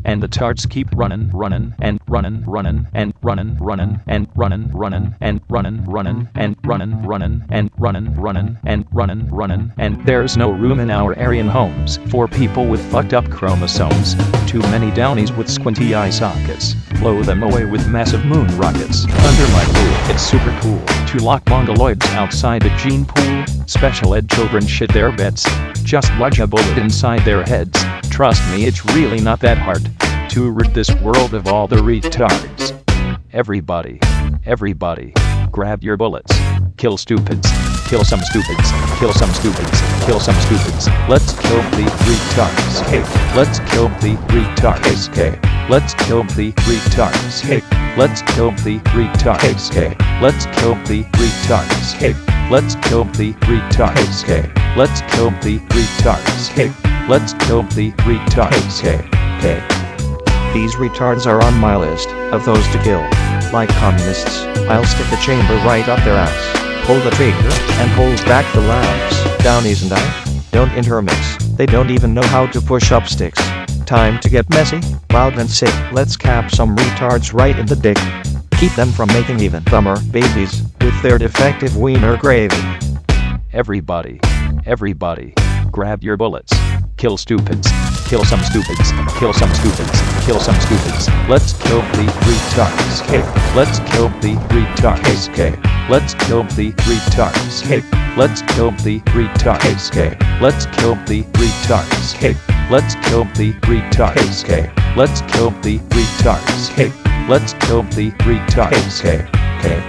and the tards keep running, running, and running, running, and running, running, and running, running, and running, running, and running, running, and running, running, and running, running, and there's no room in our Aryan homes for people with fucked up chromosomes. Too many Downies with squinty eye sockets. Blow them away with massive moon rockets. Under my pool, it's super cool to lock mongoloids outside the gene pool. Special ed children shit their beds. Just lodge a bullet inside their heads. Trust me, it's really not that hard to rid this world of all the retards. Everybody, grab your bullets. Kill stupids. Kill some stupids. Kill some stupids. Kill some stupids. Let's kill the retards. Hey, let's kill the retards. Hey, let's kill the retards. Hey, let's kill the retards. Hey, let's kill the retards. Hey, let's kill the retards. Hey, let's kill the retards. Hey, let's kill the retards. Hey. These retards are on my list of those to kill. Like communists, I'll stick a chamber right up their ass. Pull the trigger and hold back the laughs. Downies and I don't intermix. They don't even know how to push up sticks. Time to get messy, loud and sick. Let's cap some retards right in the dick. Keep them from making even dumber babies with their defective wiener gravy. Everybody, grab your bullets. Kill stupids. Kill some stupids. Kill some stupids. Kill some stupids. Let's kill the retards. Hey, let's kill the retards. Hey, let's kill the retards. Hey, let's kill the retards. Hey, let's kill the retards. Hey, let's kill the retards. Hey, let's kill the retards. Hey, let's kill the retards. Hey.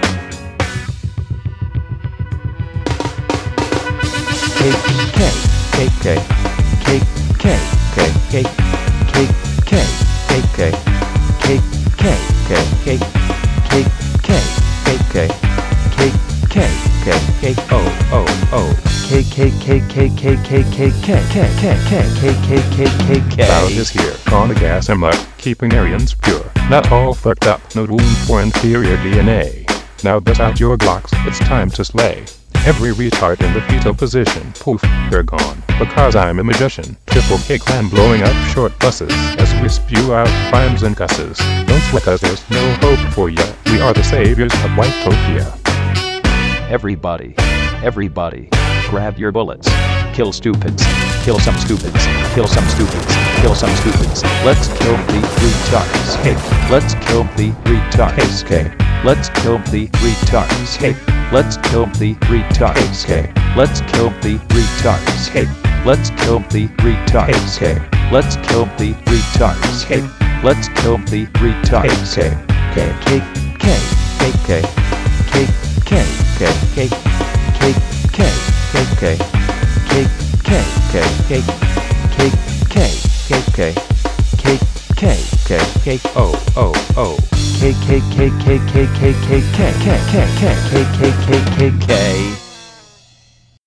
Cloud is here, on the gas and mud, keeping Aryans pure. Not all fucked up, no room for inferior DNA. Now bust out your Glocks, it's time to slay every retard in the fetal position. Poof, they're gone, because I'm a magician. Triple K clan blowing up short buses as we spew out rhymes and cusses. Don't sweat us, there's no hope for ya. We are the saviors of Whitetopia. Everybody, grab your bullets. Kill stupids. Kill some stupids. Kill some stupids. Kill some stupids. Let's kill the retards. Hey, let's kill the retards. Hey, let's kill the retards. Hey, let's kill the retards. Hey, let's kill the retards. Hey, let's kill the retards. Hey, let's kill the retards. Hey, let's kill the retards. K